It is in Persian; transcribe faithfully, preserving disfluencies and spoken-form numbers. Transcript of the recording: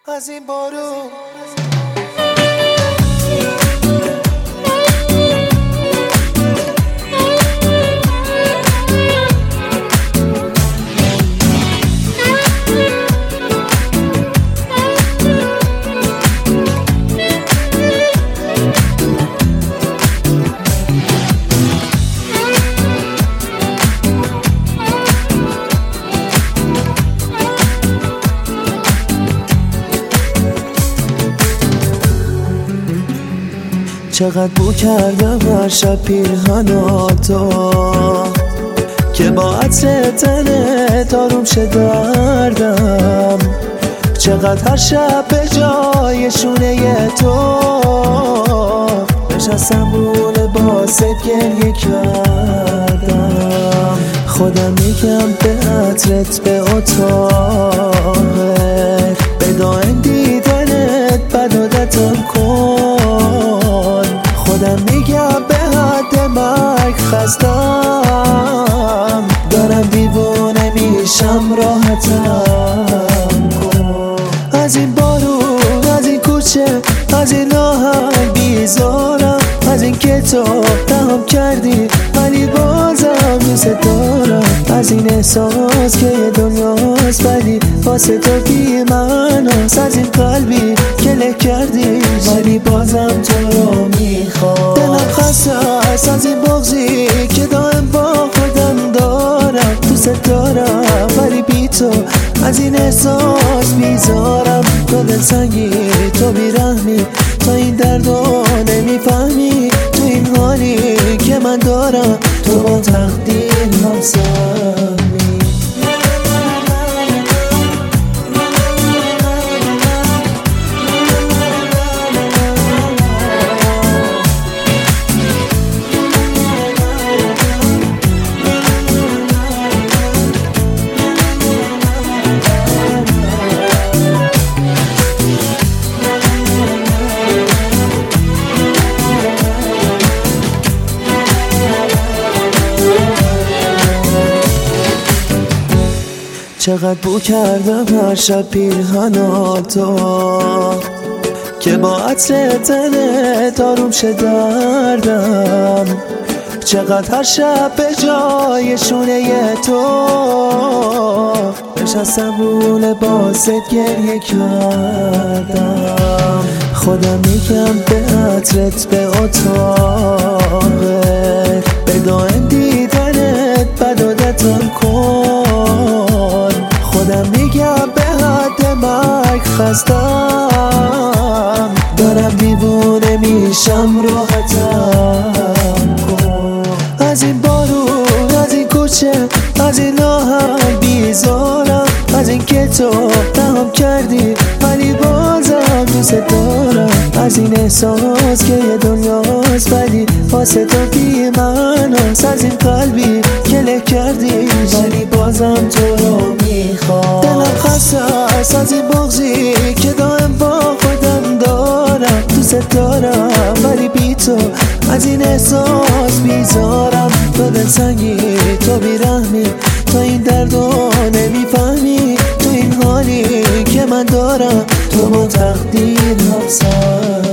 از این بارون چقدر بو کردم هر شب پیرهناتو که با عطر تنت آروم شه دردم. چقدر هر شب به جای شونه تو نشستم رو لباست گریه کردم. خودم میگم به عطرت به اتاقت به دائم دیدنت بد عادتم کن. خودم میگم به حد مرگ خستم دارم دیوونه میشم راحتم کن. از این بارون از این کوچه از این آهنگ بیزارم از این که تو رهم کردی ولی بازم دوست دارم. از این احساس که یه دنیاست ولی واسه تو بی معناست. از این قلبی که له کردی ولی بازم تو رو میخوام. دلم خسته است از این بغضی که دائم با خودم دارم. دوست دارم ولی بی تو از این احساس بیزارم. تو دلسنگی تو بیرحمی تو این دردو نمیفهمی. تو این حالی که من دارم تو با تقدیر همسمی. چقدر بو کردم هر شب پیرهناتو که با عطر تنت آروم شه دردم. چقدر هر شب به جای شونه تو نشستم رو لباست گریه کردم. خودم میگم به عطرت به اتاقت به دائم دیدنت بد عادتم کن. خودم میگم به حد مرگ خستم دارم دیوونه میشم راحتم کن. از این بارون از این کوچه از این آهنگ بیزارم از این که تو رهم کردی ولی بازم دوست دارم. از این احساس که یه دنیاست ولی واسه تو بی معناست. از این قلبی که له کردی ولی بازم تو رو میخوام. دلم خسته است از این بغضی که دائم با خودم دارم. دوست دارم ولی بی تو از این احساس بیزارم. تو دلسنگی تو بیرحمی تو این دردو نمیفهمی. تو این حالی که من دارم تو با تقدیر همسر